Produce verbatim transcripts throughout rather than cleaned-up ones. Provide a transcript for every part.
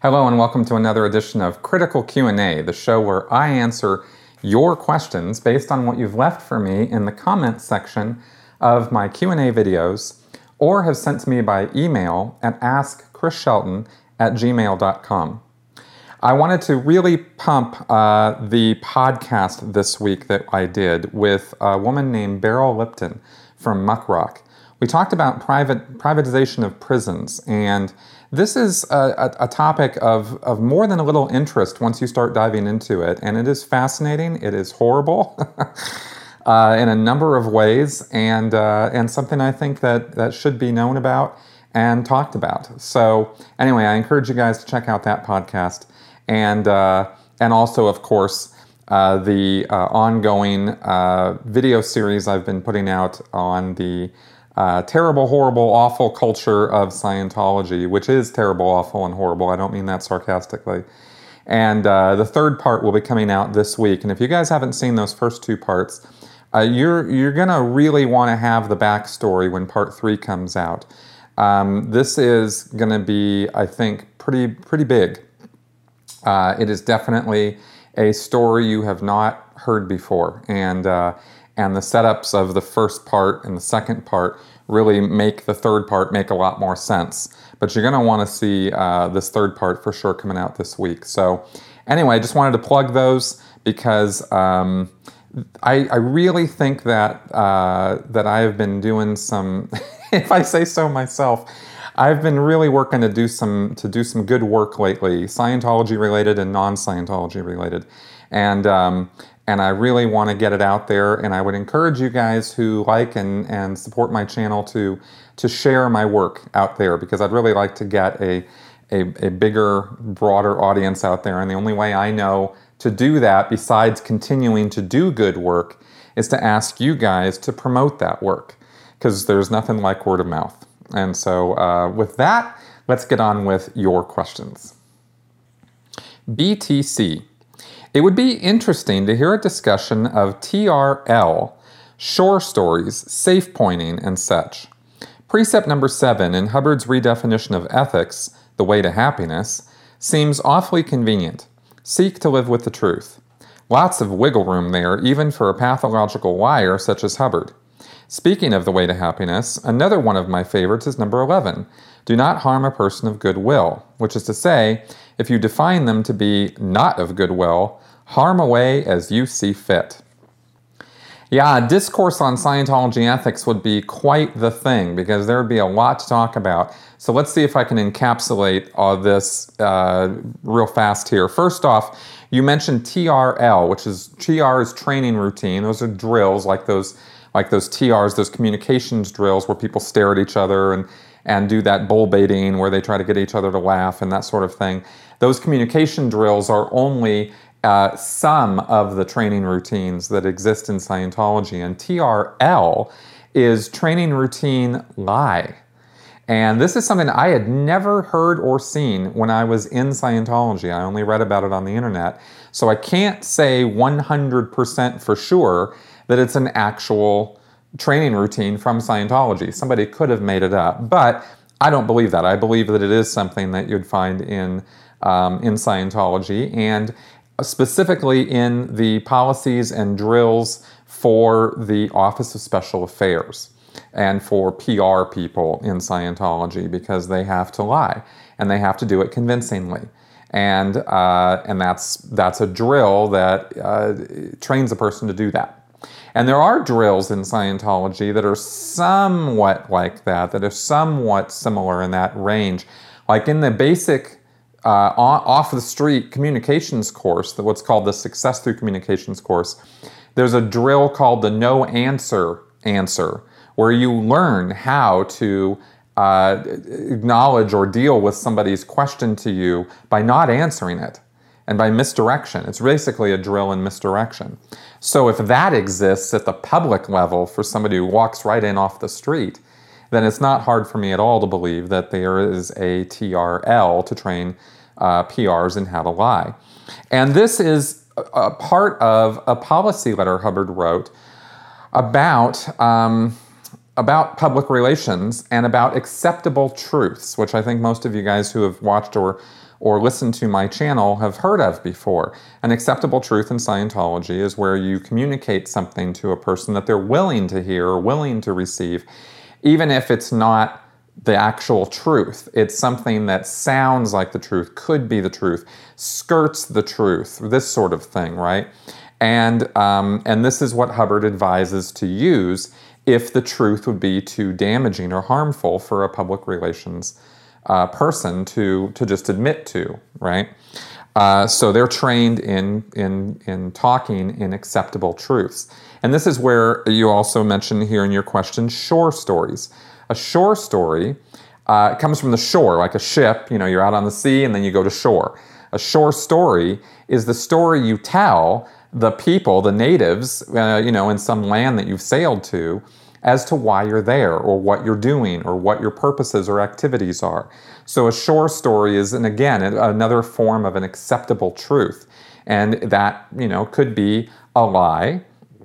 Hello and welcome to another edition of Critical Q and A, the show where I answer your questions based on what you've left for me in the comments section of my Q and A videos or have sent to me by email at ask chris shelton at gmail dot com. I wanted to really pump uh, the podcast this week that I did with a woman named Beryl Lipton from Muckrock. We talked about private privatization of prisons, and this is a, a, a topic of, of more than a little interest once you start diving into it, and it is fascinating, it is horrible uh, in a number of ways, and uh, and something I think that, that should be known about and talked about. So anyway, I encourage you guys to check out that podcast, and, uh, and also, of course, uh, the uh, ongoing uh, video series I've been putting out on the Uh, terrible, horrible, awful culture of Scientology, which is terrible, awful, and horrible. I don't mean that sarcastically. And uh, the third part will be coming out this week. And if you guys haven't seen those first two parts, uh, you're you're gonna really want to have the backstory when part three comes out. Um, this is gonna be, I think, pretty pretty big. Uh, it is definitely a story you have not heard before, and. Uh, And the setups of the first part and the second part really make the third part make a lot more sense. But you're going to want to see uh, this third part for sure coming out this week. So anyway, I just wanted to plug those because um, I, I really think that uh, that I have been doing some, if I say so myself, I've been really working to do some to do some good work lately, Scientology related and non-Scientology related. And um, And I really want to get it out there, and I would encourage you guys who like and, and support my channel to to share my work out there, because I'd really like to get a, a, a bigger, broader audience out there. And the only way I know to do that, besides continuing to do good work, is to ask you guys to promote that work, because there's nothing like word of mouth. And so uh, with that, let's get on with your questions. B T C. It would be interesting to hear a discussion of T R L, shore stories, safe pointing, and such. Precept number seven in Hubbard's redefinition of ethics, the way to happiness, seems awfully convenient. Seek to live with the truth. Lots of wiggle room there, even for a pathological liar such as Hubbard. Speaking of the way to happiness, another one of my favorites is number eleven. Do not harm a person of good will, which is to say, if you define them to be not of good will, harm away as you see fit. Yeah, a discourse on Scientology ethics would be quite the thing, because there would be a lot to talk about. So let's see if I can encapsulate all this uh, real fast here. First off, you mentioned T R L, which is T R is training routine. Those are drills like those like those T Rs, those communications drills where people stare at each other and and do that bull baiting where they try to get each other to laugh and that sort of thing. Those communication drills are only uh, some of the training routines that exist in Scientology. And T R L is training routine lie. And this is something I had never heard or seen when I was in Scientology. I only read about it on the internet. So I can't say one hundred percent for sure that it's an actual training routine from Scientology. Somebody could have made it up, but I don't believe that. I believe that it is something that you'd find in um, in Scientology, and specifically in the policies and drills for the Office of Special Affairs and for P R people in Scientology, because they have to lie and they have to do it convincingly. And uh, and that's that's a drill that uh, trains a person to do that. And there are drills in Scientology that are somewhat like that, that are somewhat similar in that range. Like in the basic uh, off-the-street communications course, the, what's called the Success Through Communications course, there's a drill called the No Answer Answer, where you learn how to uh, acknowledge or deal with somebody's question to you by not answering it. And by misdirection. It's basically a drill in misdirection. So if that exists at the public level for somebody who walks right in off the street, then it's not hard for me at all to believe that there is a T R L to train uh, P Rs in how to lie. And this is a, a part of a policy letter Hubbard wrote about um, about public relations and about acceptable truths, which I think most of you guys who have watched or or listened to my channel have heard of before. An acceptable truth in Scientology is where you communicate something to a person that they're willing to hear or willing to receive, even if it's not the actual truth. It's something that sounds like the truth, could be the truth, skirts the truth, this sort of thing, right? And, um, and this is what Hubbard advises to use if the truth would be too damaging or harmful for a public relations uh, person to, to just admit to, right? Uh, so they're trained in, in, in talking in acceptable truths. And this is where you also mentioned here in your question, shore stories. A shore story uh, comes from the shore, like a ship. You know, you're out on the sea and then you go to shore. A shore story is the story you tell the people, the natives, uh, you know, in some land that you've sailed to, as to why you're there or what you're doing or what your purposes or activities are. So a shore story is, and again, another form of an acceptable truth. And that, you know, could be a lie,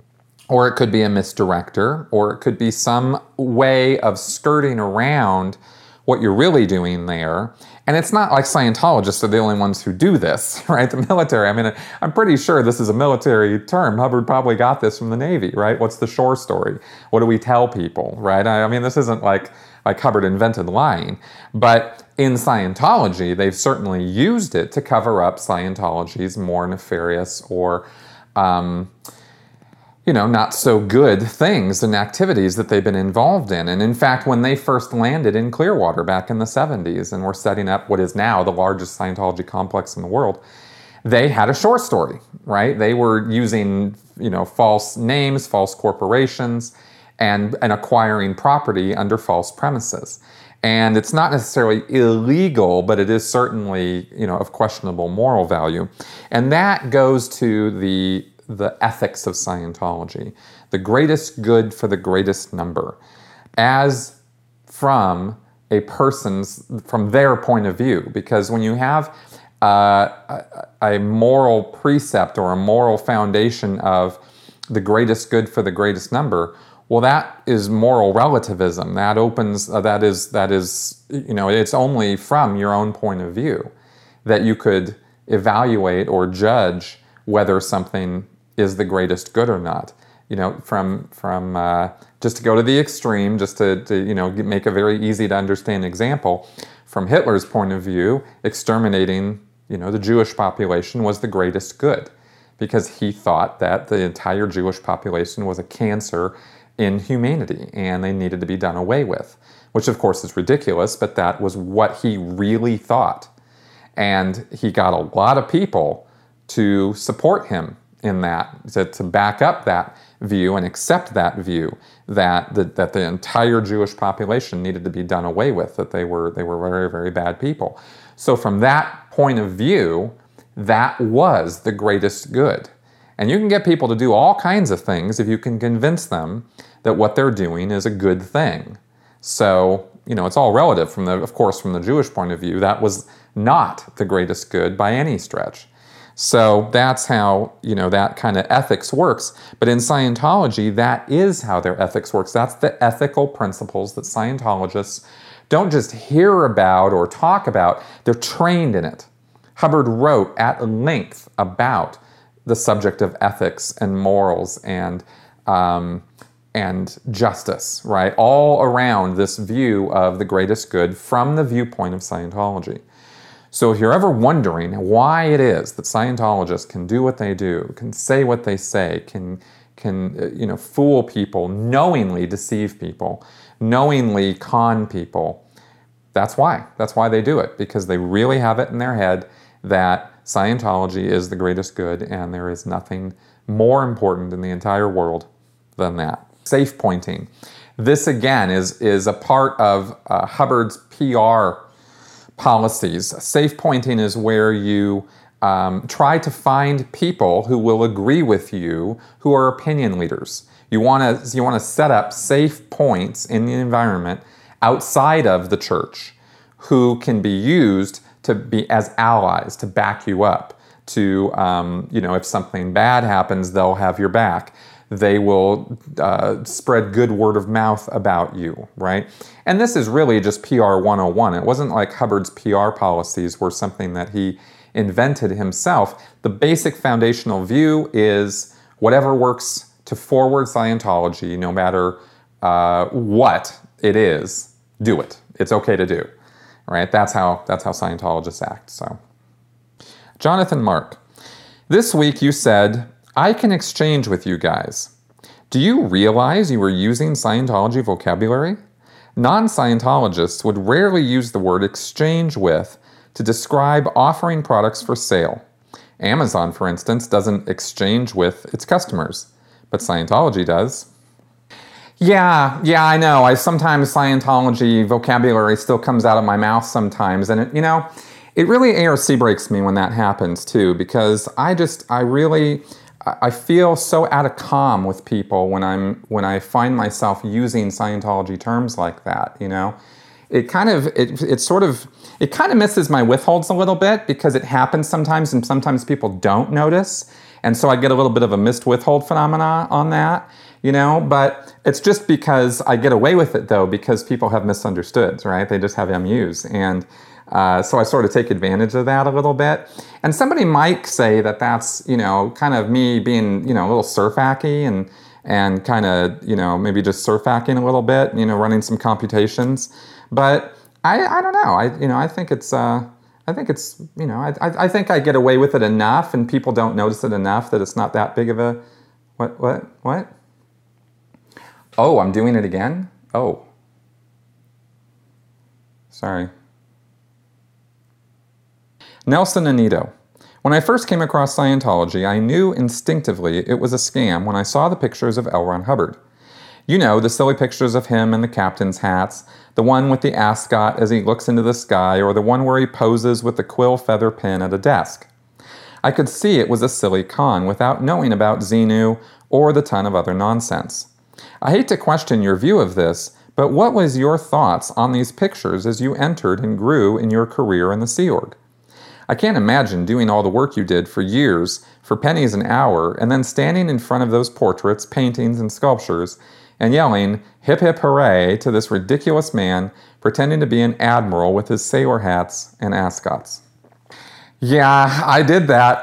or it could be a misdirector, or it could be some way of skirting around what you're really doing there. And it's not like Scientologists are the only ones who do this, right? The military, I mean, I'm pretty sure this is a military term. Hubbard probably got this from the Navy, right? What's the shore story? What do we tell people, right? I mean, this isn't like, like Hubbard invented lying. But in Scientology, they've certainly used it to cover up Scientology's more nefarious or um, you know, not so good things and activities that they've been involved in. And in fact, when they first landed in Clearwater back in the seventies and were setting up what is now the largest Scientology complex in the world, they had a shore story, right? They were using, you know, false names, false corporations, and, and acquiring property under false premises. And it's not necessarily illegal, but it is certainly, you know, of questionable moral value. And that goes to the the ethics of Scientology, the greatest good for the greatest number, as from a person's, from their point of view. Because when you have uh, a, a moral precept or a moral foundation of the greatest good for the greatest number, well, that is moral relativism. That opens, uh, that is, that is, you know, it's only from your own point of view that you could evaluate or judge whether something is the greatest good or not. You know, from from uh, just to go to the extreme, just to, to you know make a very easy to understand example, from Hitler's point of view, exterminating you know the Jewish population was the greatest good, because he thought that the entire Jewish population was a cancer in humanity and they needed to be done away with, which of course is ridiculous, but that was what he really thought, and he got a lot of people to support him in that, to, to back up that view and accept that view that the, that the entire Jewish population needed to be done away with, that they were they were very, very bad people. So from that point of view, that was the greatest good. And you can get people to do all kinds of things if you can convince them that what they're doing is a good thing. So, you know, it's all relative. From the, of course, from the Jewish point of view, that was not the greatest good by any stretch. So that's how, you know, that kind of ethics works. But in Scientology, that is how their ethics works. That's the ethical principles that Scientologists don't just hear about or talk about, they're trained in it. Hubbard wrote at length about the subject of ethics and morals and um, and justice, right? All around this view of the greatest good from the viewpoint of Scientology. So if you're ever wondering why it is that Scientologists can do what they do, can say what they say, can, can you know, fool people, knowingly deceive people, knowingly con people, that's why. That's why they do it, because they really have it in their head that Scientology is the greatest good and there is nothing more important in the entire world than that. Safe pointing. This, again, is, is a part of uh, Hubbard's P R policies. Safe pointing is where you um, try to find people who will agree with you, who are opinion leaders. You want to you want to set up safe points in the environment outside of the church, who can be used to be as allies, to back you up. To um, you know, if something bad happens, they'll have your back. they will uh, spread good word of mouth about you, right? And this is really just P R one oh one. It wasn't like Hubbard's P R policies were something that he invented himself. The basic foundational view is whatever works to forward Scientology, no matter uh, what it is, do it. It's okay to do, right? That's how, that's how Scientologists act, so. Jonathan Mark, this week you said, I can exchange with you guys. Do you realize you were using Scientology vocabulary? Non-Scientologists would rarely use the word exchange with to describe offering products for sale. Amazon, for instance, doesn't exchange with its customers, but Scientology does. Yeah, yeah, I know. I sometimes Scientology vocabulary still comes out of my mouth sometimes, and it, you know, it really A R C breaks me when that happens too, because I just, I really, I feel so out of calm with people when I'm, when I find myself using Scientology terms like that, you know? It kind of, it, it sort of, it kind of misses my withholds a little bit because it happens sometimes and sometimes people don't notice. And so I get a little bit of a missed withhold phenomena on that, you know, but it's just because I get away with it though, because people have misunderstood, right? They just have M Us. And uh, so I sort of take advantage of that a little bit. And somebody might say that that's, you know, kind of me being, you know, a little surf-hacky and, and kind of, you know, maybe just surf-hacking a little bit, you know, running some computations. But I, I don't know. I, you know, I think it's, uh, I think it's, you know, I, I think I get away with it enough, and people don't notice it enough that it's not that big of a, what, what, what? Oh, I'm doing it again? Oh. Sorry. Nelson Anito. When I first came across Scientology, I knew instinctively it was a scam when I saw the pictures of L. Ron Hubbard. You know, the silly pictures of him in the captain's hats, the one with the ascot as he looks into the sky, or the one where he poses with the quill feather pen at a desk. I could see it was a silly con without knowing about Xenu or the ton of other nonsense. I hate to question your view of this, but what was your thoughts on these pictures as you entered and grew in your career in the Sea Org? I can't imagine doing all the work you did for years, for pennies an hour, and then standing in front of those portraits, paintings, and sculptures, and yelling, hip hip hooray, to this ridiculous man pretending to be an admiral with his sailor hats and ascots. Yeah, I did that.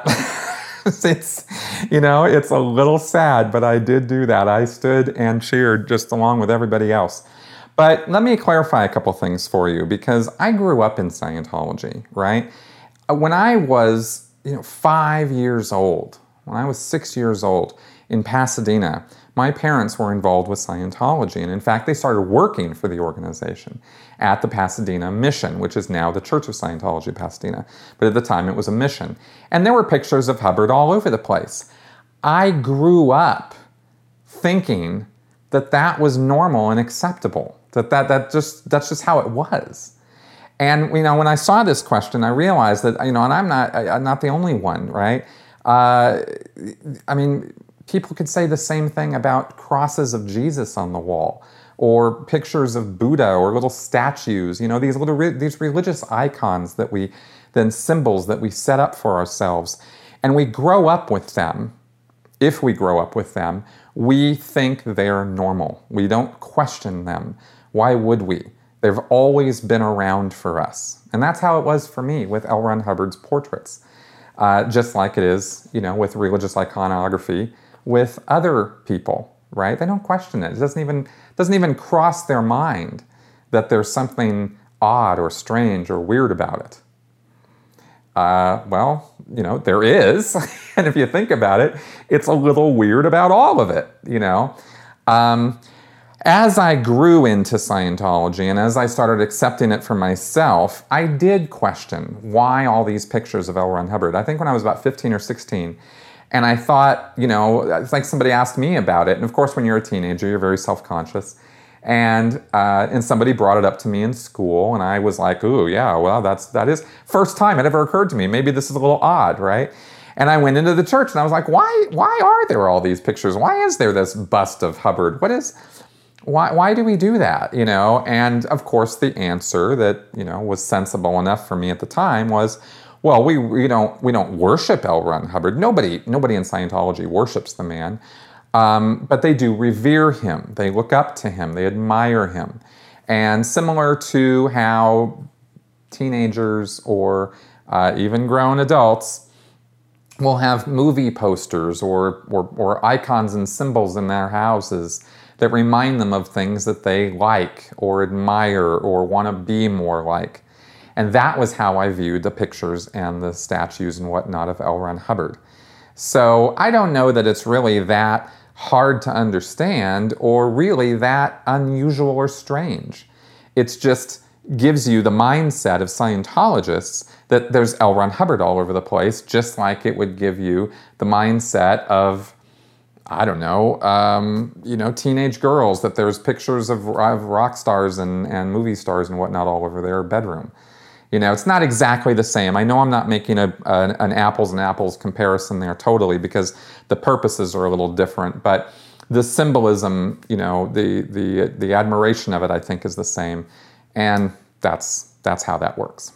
It's, you know, it's a little sad, but I did do that. I stood and cheered just along with everybody else. But let me clarify a couple things for you, because I grew up in Scientology, right? When I was, you know, five years old, when I was six years old in Pasadena, my parents were involved with Scientology, and in fact, they started working for the organization at the Pasadena Mission, which is now the Church of Scientology Pasadena. But at the time, it was a mission. And there were pictures of Hubbard all over the place. I grew up thinking that that was normal and acceptable, that, that, that just, that's just how it was. And, you know, when I saw this question, I realized that, you know, and I'm not, I, I'm not the only one, right? Uh, I mean, people could say the same thing about crosses of Jesus on the wall, or pictures of Buddha, or little statues, you know, these little, re these religious icons that we, then symbols that we set up for ourselves. And we grow up with them. If we grow up with them, we think they're normal. We don't question them. Why would we? They've always been around for us. And that's how it was for me with L. Ron Hubbard's portraits. Uh, just like it is, you know, with religious iconography, with other people, right? They don't question it. It doesn't even, doesn't even cross their mind that there's something odd or strange or weird about it. Uh, well, you know, there is. And if you think about it, it's a little weird about all of it, you know. Um, As I grew into Scientology and as I started accepting it for myself, I did question why all these pictures of L. Ron Hubbard. I think when I was about fifteen or sixteen, and I thought, you know, it's like somebody asked me about it. And of course, when you're a teenager, you're very self-conscious. And uh, and somebody brought it up to me in school, and I was like, ooh, yeah, well, that's, that is first time it ever occurred to me. Maybe this is a little odd, right? And I went into the church, and I was like, why, why are there all these pictures? Why is there this bust of Hubbard? What is... Why, why do we do that, you know? And of course, the answer that, you know, was sensible enough for me at the time was, well, we, we don't we don't worship L. Ron Hubbard. Nobody nobody in Scientology worships the man. Um, but they do revere him. They look up to him. They admire him. And similar to how teenagers or uh, even grown adults will have movie posters or, or, or icons and symbols in their houses that remind them of things that they like or admire or want to be more like. And that was how I viewed the pictures and the statues and whatnot of L. Ron Hubbard. So I don't know that it's really that hard to understand or really that unusual or strange. It's just gives you the mindset of Scientologists that there's L. Ron Hubbard all over the place, just like it would give you the mindset of, I don't know, um, you know, teenage girls, that there's pictures of, of rock stars and, and movie stars and whatnot all over their bedroom. You know, it's not exactly the same. I know I'm not making a, a, an apples and apples comparison there totally because the purposes are a little different, but the symbolism, you know, the, the, the admiration of it, I think, is the same. And that's, that's how that works.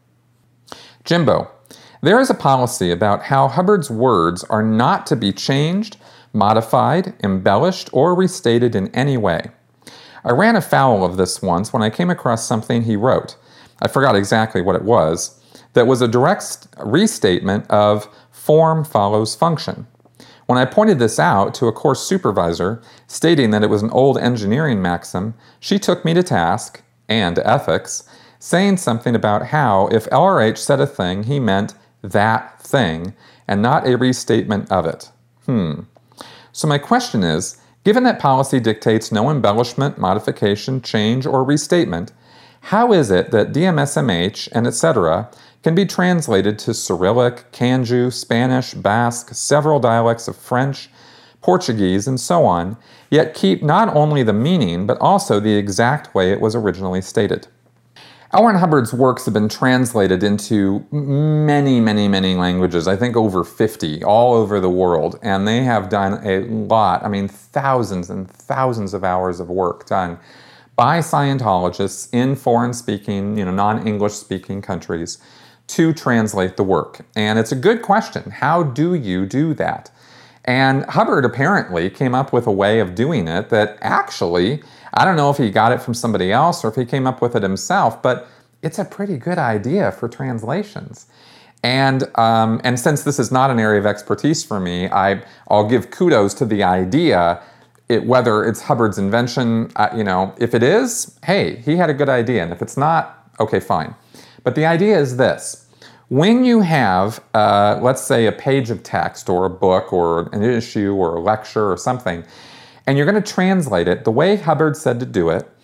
Jimbo, there is a policy about how Hubbard's words are not to be changed, modified, embellished, or restated in any way. I ran afoul of this once when I came across something he wrote. I forgot exactly what it was, that was a direct restatement of form follows function. When I pointed this out to a course supervisor, stating that it was an old engineering maxim, she took me to task, and ethics, saying something about how if L R H said a thing, he meant that thing, and not a restatement of it. Hmm. So my question is, given that policy dictates no embellishment, modification, change, or restatement, how is it that D M S M H and et cetera can be translated to Cyrillic, Kanju, Spanish, Basque, several dialects of French, Portuguese, and so on, yet keep not only the meaning, but also the exact way it was originally stated? L. Ron Hubbard's works have been translated into many, many, many languages, I think over fifty, all over the world, and they have done a lot, I mean thousands and thousands of hours of work done by Scientologists in foreign-speaking, you know, non-English-speaking countries to translate the work. And it's a good question. How do you do that? And Hubbard apparently came up with a way of doing it that actually, I don't know if he got it from somebody else or if he came up with it himself, but it's a pretty good idea for translations. And um, and since this is not an area of expertise for me, I, I'll give kudos to the idea. It, whether it's Hubbard's invention, uh, you know, if it is, hey, he had a good idea. And if it's not, okay, fine. But the idea is this. When you have, uh, let's say, a page of text or a book or an issue or a lecture or something, and you're going to translate it, the way Hubbard said to do it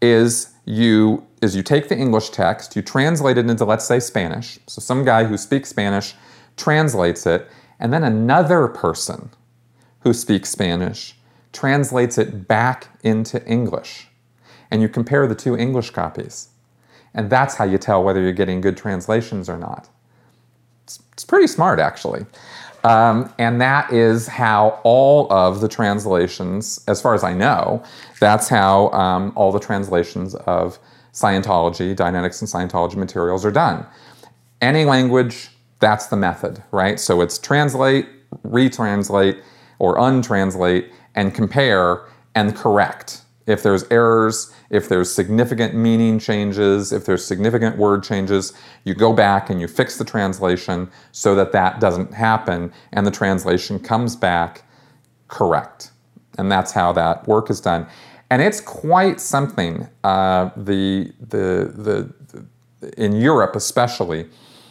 is you, is you take the English text, you translate it into, let's say, Spanish. So some guy who speaks Spanish translates it, and then another person who speaks Spanish translates it back into English. And you compare the two English copies. And that's how you tell whether you're getting good translations or not. It's, it's pretty smart, actually. Um, and that is how all of the translations, as far as I know, that's how um, all the translations of Scientology, Dianetics and Scientology materials are done. Any language, that's the method, right? So it's translate, retranslate, or untranslate, and compare and correct. If there's errors, if there's significant meaning changes, if there's significant word changes, you go back and you fix the translation so that that doesn't happen and the translation comes back correct. And that's how that work is done. And it's quite something. Uh, the, the, the, the, in Europe especially,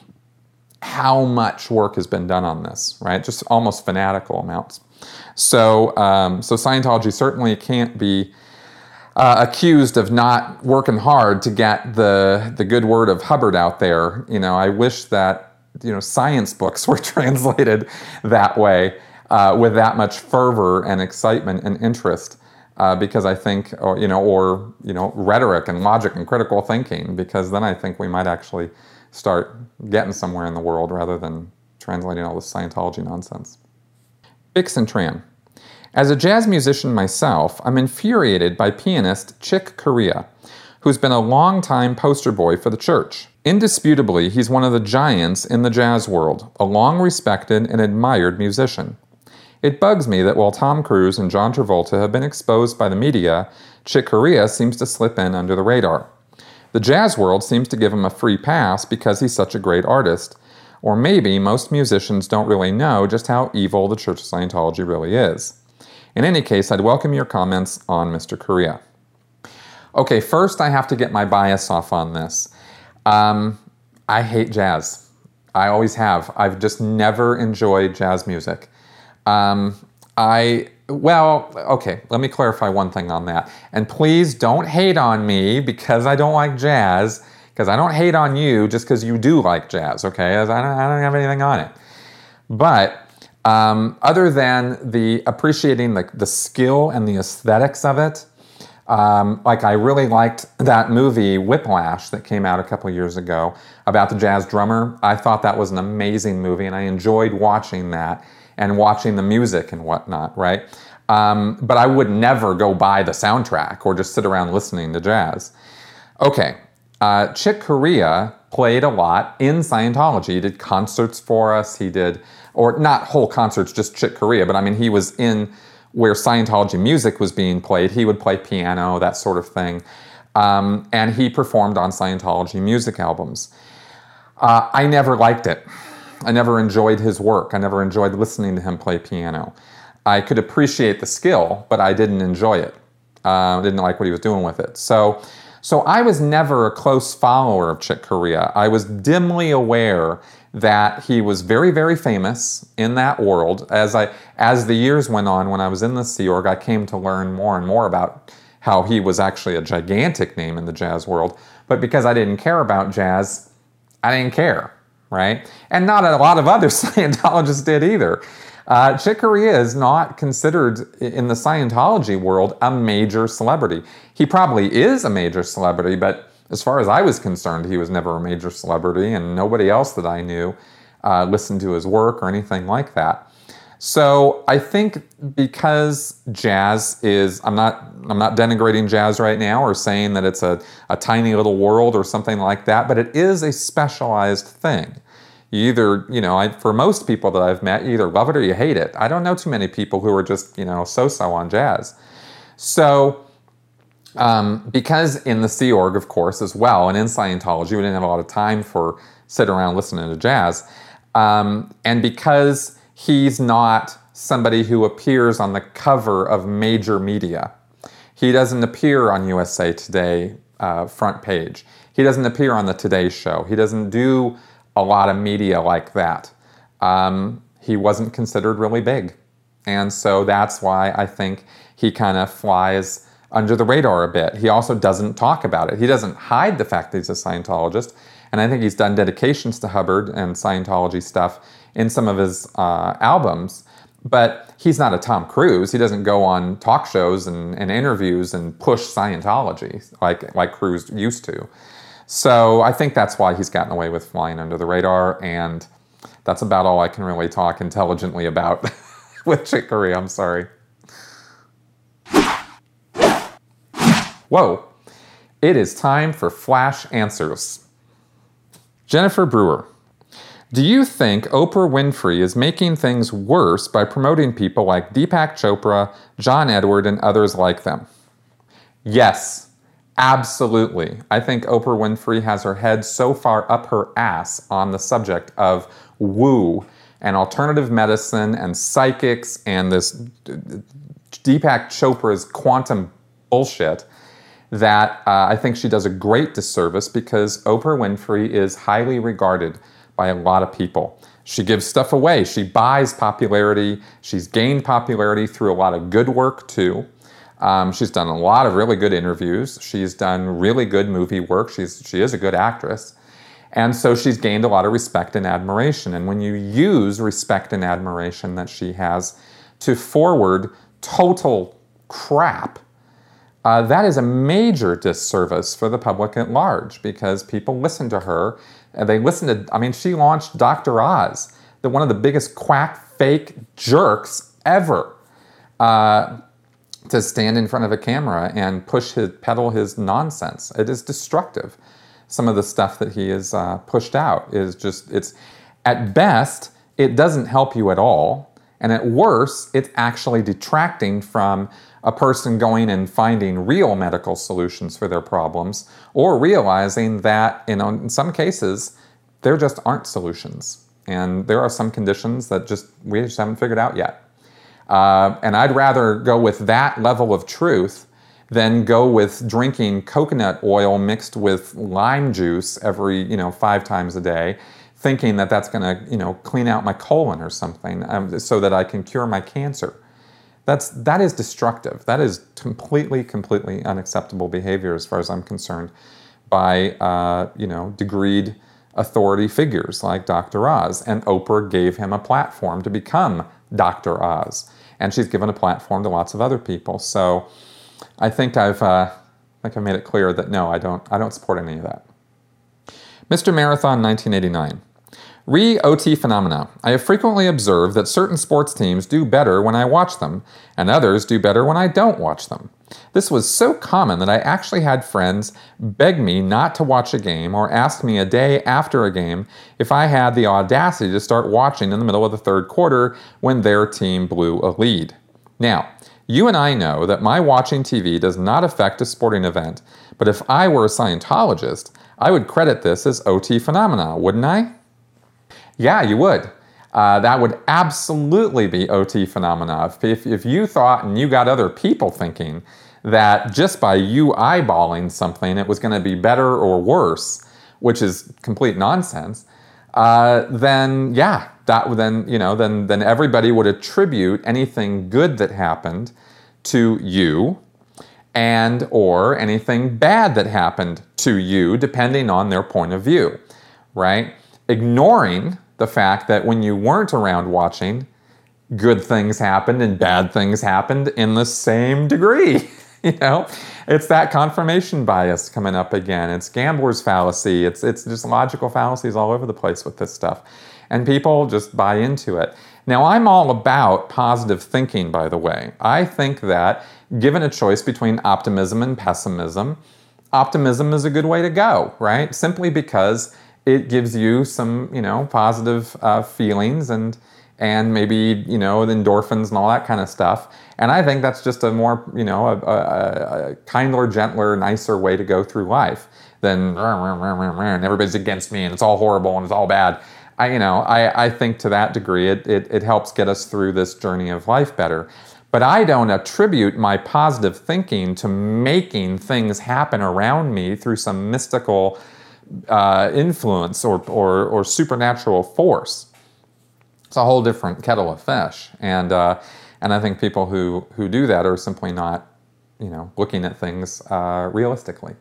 how much work has been done on this, right? Just almost fanatical amounts. So, um, so Scientology certainly can't be uh, accused of not working hard to get the the good word of Hubbard out there. You know, I wish that you know science books were translated that way uh, with that much fervor and excitement and interest, uh, because I think, or, you know, or you know, rhetoric and logic and critical thinking, because then I think we might actually start getting somewhere in the world rather than translating all this Scientology nonsense. Bix and Tran. As a jazz musician myself, I'm infuriated by pianist Chick Corea, who's been a long-time poster boy for the church. Indisputably, he's one of the giants in the jazz world, a long-respected and admired musician. It bugs me that while Tom Cruise and John Travolta have been exposed by the media, Chick Corea seems to slip in under the radar. The jazz world seems to give him a free pass because he's such a great artist. Or maybe most musicians don't really know just how evil the Church of Scientology really is. In any case, I'd welcome your comments on Mister Corea. Okay, first I have to get my bias off on this. Um, I hate jazz. I always have. I've just never enjoyed jazz music. Um, I, well, okay, let me clarify one thing on that. And please don't hate on me because I don't like jazz, because I don't hate on you just because you do like jazz, okay? As I don't, I don't have anything on it. But um, other than the appreciating the, the skill and the aesthetics of it, um, like I really liked that movie Whiplash that came out a couple years ago about the jazz drummer. I thought that was an amazing movie and I enjoyed watching that and watching the music and whatnot, right? Um, but I would never go buy the soundtrack or just sit around listening to jazz. Okay, uh, Chick Corea played a lot in Scientology. He did concerts for us. He did, or not whole concerts, just Chick Corea, but I mean, he was in where Scientology music was being played. He would play piano, that sort of thing. Um, and he performed on Scientology music albums. Uh, I never liked it. I never enjoyed his work. I never enjoyed listening to him play piano. I could appreciate the skill, but I didn't enjoy it. I uh, didn't like what he was doing with it. So, so I was never a close follower of Chick Corea. I was dimly aware that he was very, very famous in that world. As I, as the years went on, when I was in the Sea Org, I came to learn more and more about how he was actually a gigantic name in the jazz world. But because I didn't care about jazz, I didn't care. Right? And not a lot of other Scientologists did either. Uh, Chick Corea is not considered in the Scientology world a major celebrity. He probably is a major celebrity, but as far as I was concerned, he was never a major celebrity, and nobody else that I knew uh, listened to his work or anything like that. So I think because jazz is, I'm not, I'm not denigrating jazz right now or saying that it's a, a tiny little world or something like that, but it is a specialized thing. You either, you know, I, for most people that I've met, you either love it or you hate it. I don't know too many people who are just, you know, so-so on jazz. So um, because in the Sea Org, of course, as well, and in Scientology, we didn't have a lot of time for sitting around listening to jazz. Um, and because he's not somebody who appears on the cover of major media. He doesn't appear on U S A Today uh, front page. He doesn't appear on the Today Show. He doesn't do a lot of media like that. Um, he wasn't considered really big. And so that's why I think he kind of flies under the radar a bit. He also doesn't talk about it. He doesn't hide the fact that he's a Scientologist. And I think he's done dedications to Hubbard and Scientology stuff in some of his uh, albums, but he's not a Tom Cruise. He doesn't go on talk shows and, and interviews and push Scientology like, like Cruise used to. So I think that's why he's gotten away with flying under the radar, and that's about all I can really talk intelligently about with Chick Corea. I'm sorry. Whoa. It is time for Flash Answers. Jennifer Brewer. Do you think Oprah Winfrey is making things worse by promoting people like Deepak Chopra, John Edward, and others like them? Yes, absolutely. I think Oprah Winfrey has her head so far up her ass on the subject of woo and alternative medicine and psychics and this Deepak Chopra's quantum bullshit that uh, I think she does a great disservice because Oprah Winfrey is highly regarded by a lot of people. She gives stuff away. She buys popularity. She's gained popularity through a lot of good work too. Um, she's done a lot of really good interviews. She's done really good movie work. She's, she is a good actress. And so she's gained a lot of respect and admiration. And when you use respect and admiration that she has to forward total crap, Uh, that is a major disservice for the public at large because people listen to her and they listen to, I mean, she launched Doctor Oz, the one of the biggest quack fake jerks ever, uh, to stand in front of a camera and push his, peddle his nonsense. It is destructive. Some of the stuff that he has uh, pushed out is just, it's, at best, it doesn't help you at all. And at worst, it's actually detracting from a person going and finding real medical solutions for their problems, or realizing that, you know, in some cases, there just aren't solutions. And there are some conditions that just we just haven't figured out yet. Uh, and I'd rather go with that level of truth than go with drinking coconut oil mixed with lime juice every, you know, five times a day, thinking that that's going to, you know, clean out my colon or something, um, so that I can cure my cancer. That's, that is destructive. That is completely, completely unacceptable behavior as far as I'm concerned by, uh, you know, degreed authority figures like Doctor Oz. And Oprah gave him a platform to become Doctor Oz. And she's given a platform to lots of other people. So I think I've, uh, I think I've made it clear that no, I don't, I don't support any of that. Mister Marathon nineteen eighty-nine. Re-O T phenomena. I have frequently observed that certain sports teams do better when I watch them, and others do better when I don't watch them. This was so common that I actually had friends beg me not to watch a game or ask me a day after a game if I had the audacity to start watching in the middle of the third quarter when their team blew a lead. Now, you and I know that my watching T V does not affect a sporting event, but if I were a Scientologist, I would credit this as O T phenomena, wouldn't I? Yeah, you would. Uh, that would absolutely be O T phenomena. If, if, if you thought and you got other people thinking that just by you eyeballing something it was going to be better or worse, which is complete nonsense, uh, then yeah, that then you know then then everybody would attribute anything good that happened to you, and or anything bad that happened to you, depending on their point of view, right? Ignoring the fact that when you weren't around watching, good things happened and bad things happened in the same degree. You know, it's that confirmation bias coming up again. It's gambler's fallacy. It's it's just logical fallacies all over the place with this stuff. And people just buy into it. Now, I'm all about positive thinking, by the way. I think that given a choice between optimism and pessimism, optimism is a good way to go, right? Simply because it gives you some, you know, positive uh, feelings and and maybe, you know, the endorphins and all that kind of stuff. And I think that's just a more, you know, a, a, a kinder, gentler, nicer way to go through life than and everybody's against me and it's all horrible and it's all bad. I, you know, I, I think to that degree it, it, it helps get us through this journey of life better. But I don't attribute my positive thinking to making things happen around me through some mystical uh, influence or, or, or supernatural force. It's a whole different kettle of fish. And, uh, and I think people who, who do that are simply not, you know, looking at things uh, realistically.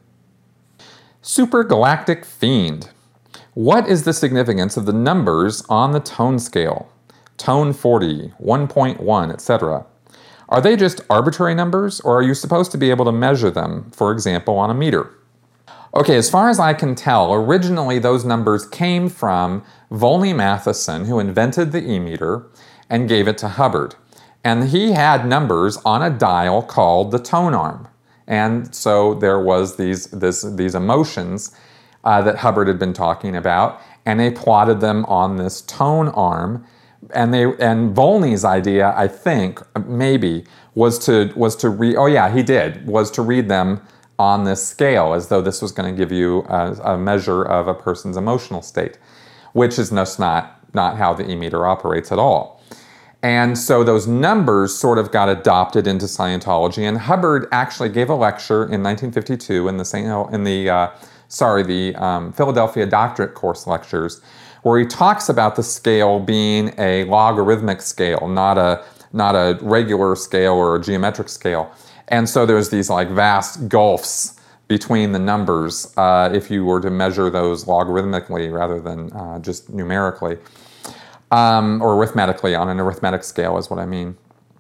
Supergalactic Fiend. What is the significance of the numbers on the tone scale? Tone forty, one point one, et cetera. Are they just arbitrary numbers, or are you supposed to be able to measure them, for example, on a meter? Okay, as far as I can tell, originally those numbers came from Volney Matheson, who invented the e-meter and gave it to Hubbard. And he had numbers on a dial called the tone arm. And so there was these, this, these emotions uh, that Hubbard had been talking about, and they plotted them on this tone arm. And they and Volney's idea, I think, maybe, was to was to read. Oh yeah, he did was to read them on this scale, as though this was going to give you a, a measure of a person's emotional state, which is just not not how the e-meter operates at all. And so those numbers sort of got adopted into Scientology. And Hubbard actually gave a lecture in nineteen fifty-two in the Saint in the uh, sorry the um, Philadelphia Doctorate Course lectures, where he talks about the scale being a logarithmic scale, not a not a regular scale or a geometric scale. And so there's these like vast gulfs between the numbers uh, if you were to measure those logarithmically rather than uh, just numerically, um, or arithmetically on an arithmetic scale is what I mean.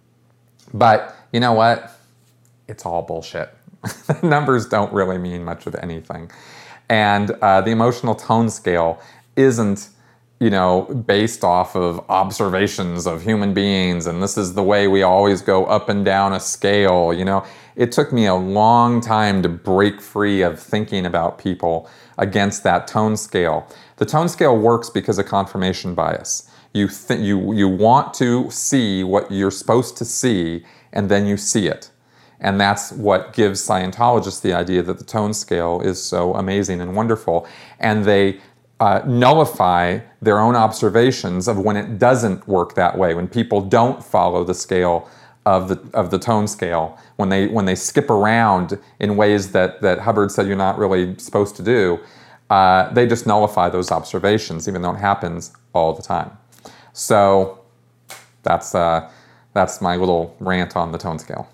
But you know what? It's all bullshit. Numbers don't really mean much of anything. And uh, the emotional tone scale isn't, you know, based off of observations of human beings, and this is the way we always go up and down a scale, you know. It took me a long time to break free of thinking about people against that tone scale. The tone scale works because of confirmation bias. You, th- you, you want to see what you're supposed to see, and then you see it. And that's what gives Scientologists the idea that the tone scale is so amazing and wonderful. And they uh, nullify their own observations of when it doesn't work that way, when people don't follow the scale of the of the tone scale, when they when they skip around in ways that, that Hubbard said you're not really supposed to do, uh, they just nullify those observations, even though it happens all the time. So that's uh, that's my little rant on the tone scale.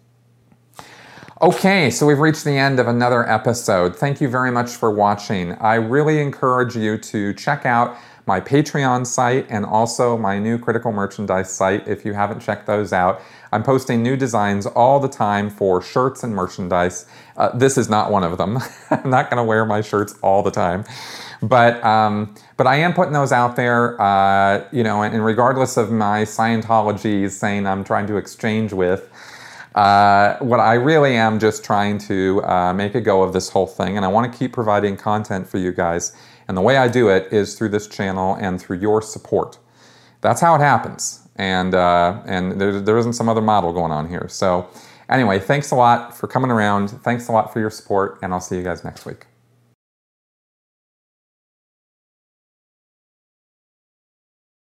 Okay, so we've reached the end of another episode. Thank you very much for watching. I really encourage you to check out my Patreon site and also my new Critical Merchandise site if you haven't checked those out. I'm posting new designs all the time for shirts and merchandise. Uh, this is not one of them. I'm not going to wear my shirts all the time. But um, but I am putting those out there, uh, you know, and, and regardless of my Scientology saying I'm trying to exchange with, Uh, what I really am just trying to uh, make a go of this whole thing, and I want to keep providing content for you guys. And the way I do it is through this channel and through your support. That's how it happens. And uh, and there, there isn't some other model going on here. So anyway, thanks a lot for coming around. Thanks a lot for your support, and I'll see you guys next week.